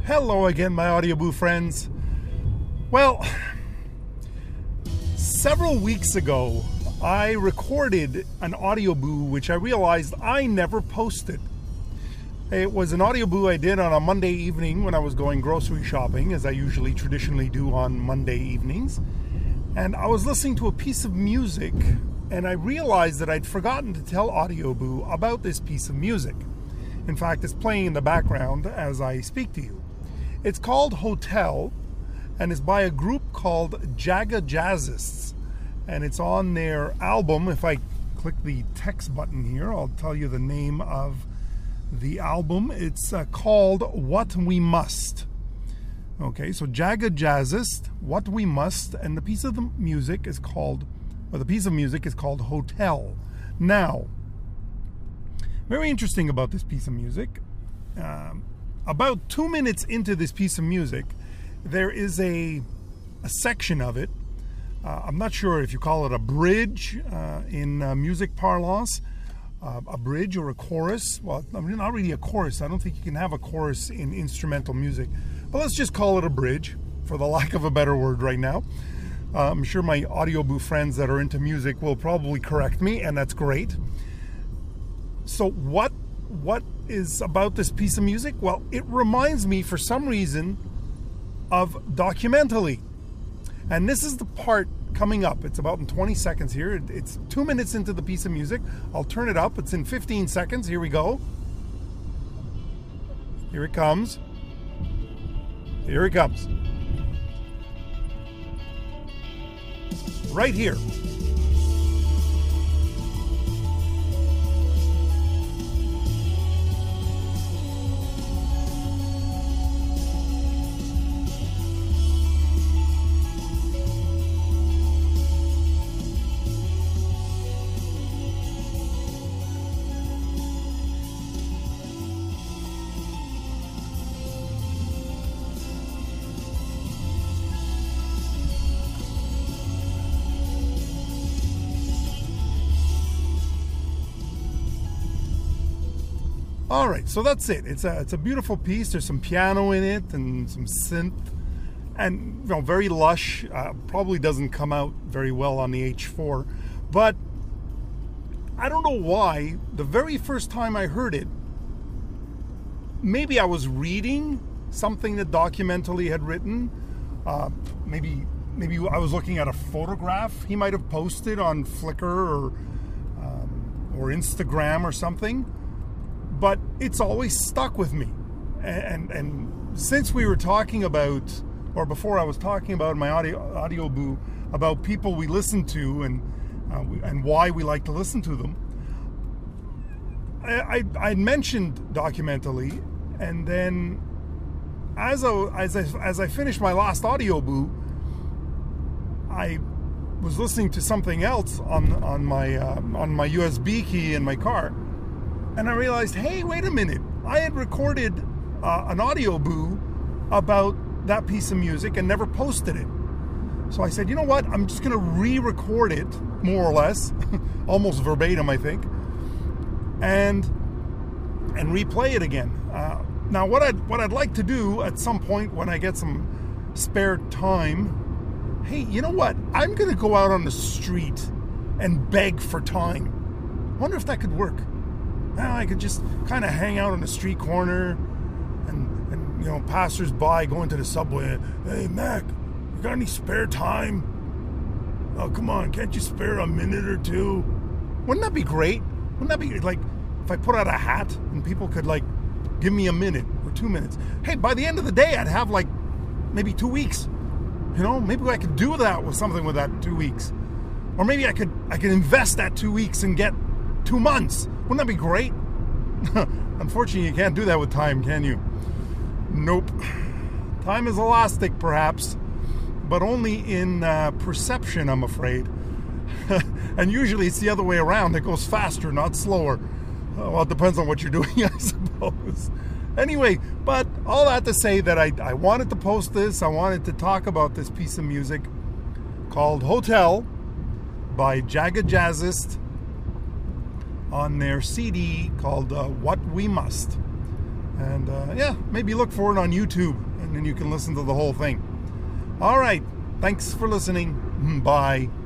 Hello again, my Audioboo friends. Well, several weeks ago, I recorded an Audioboo which I realized I never posted. It was an Audioboo I did on a Monday evening when I was going grocery shopping, as I usually traditionally do on Monday evenings. And I was listening to a piece of music, and I realized that I'd forgotten to tell Audioboo about this piece of music. In fact, it's playing in the background as I speak to you. It's called Hotel, and it's by a group called Jaga Jazzists. And it's on their album. If I click the text button here, I'll tell you the name of the album. It's called What We Must. Okay, so Jaga Jazzists, What We Must, and the piece of music is called Hotel. Now, very interesting about this piece of music. About 2 minutes into this piece of music, there is a section of it. I'm not sure if you call it a bridge in music parlance, a bridge or a chorus. Well, not really a chorus. I don't think you can have a chorus in instrumental music. But let's just call it a bridge, for the lack of a better word right now. I'm sure my Audioboo friends that are into music will probably correct me, and that's great. So what is about this piece of music? Well, it reminds me for some reason of Documentally. And this is the part coming up. It's about in 20 seconds here. It's 2 minutes into the piece of music. I'll turn it up. It's in 15 seconds. Here we go. Here it comes. Here it comes. Right here. All right, so that's it. It's a beautiful piece. There's some piano in it and some synth, and very lush. Probably doesn't come out very well on the H4, but I don't know why. The very first time I heard it, maybe I was reading something that Documentally had written. Maybe I was looking at a photograph he might have posted on Flickr or Instagram or something. But it's always stuck with me. And since we were talking about, or before I was talking about my Audioboo, about people we listen to and why we like to listen to them, I mentioned Documentally, and then as I finished my last Audioboo, I was listening to something else on my USB key in my car. And I realized, hey, wait a minute. I had recorded an Audioboo about that piece of music and never posted it. So I said, you know what? I'm just going to re-record it, more or less, almost verbatim, I think, and replay it again. Now, what I'd like to do at some point when I get some spare time, hey, you know what? I'm going to go out on the street and beg for time. Wonder if that could work. Now I could just kind of hang out on the street corner and passers-by going to the subway. Hey, Mac, you got any spare time? Oh, come on, can't you spare a minute or two? Wouldn't that be great? Wouldn't that be like if I put out a hat and people could give me a minute or 2 minutes? Hey, by the end of the day, I'd have maybe 2 weeks. Maybe I could do that with something with that 2 weeks. Or maybe I could invest that 2 weeks and get 2 months. Wouldn't that be great? Unfortunately, you can't do that with time, can you? Nope. Time is elastic, perhaps, but only in perception, I'm afraid. And usually it's the other way around. It goes faster, not slower. Well, it depends on what you're doing, I suppose. Anyway, but all that to say that I wanted to post this. I wanted to talk about this piece of music called Hotel by Jaga Jazzists on their CD called What We Must. And yeah, maybe look for it on YouTube, and then you can listen to the whole thing. All right. Thanks for listening. Bye.